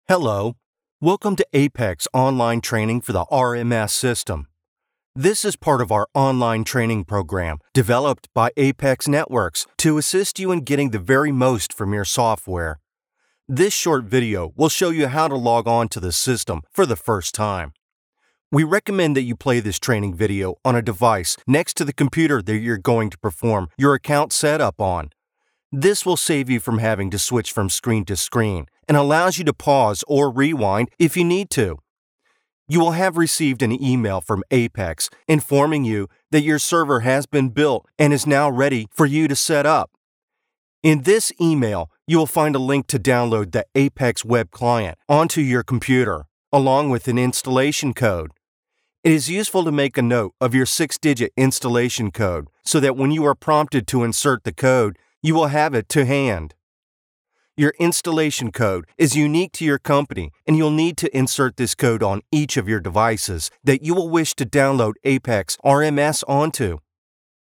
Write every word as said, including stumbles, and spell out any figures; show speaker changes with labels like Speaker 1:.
Speaker 1: Hello. Welcome to Apex Online Training for the R M S System. This is part of our online training program developed by Apex Networks to assist you in getting the very most from your software. This short video will show you how to log on to the system for the first time. We recommend that you play this training video on a device next to the computer that you're going to perform your account setup on. This will save you from having to switch from screen to screen and allows you to pause or rewind if you need to. You will have received an email from Apex informing you that your server has been built and is now ready for you to set up. In this email, you will find a link to download the Apex web client onto your computer, along with an installation code. It is useful to make a note of your six-digit installation code so that when you are prompted to insert the code, you will have it to hand. Your installation code is unique to your company, and you'll need to insert this code on each of your devices that you will wish to download Apex R M S onto.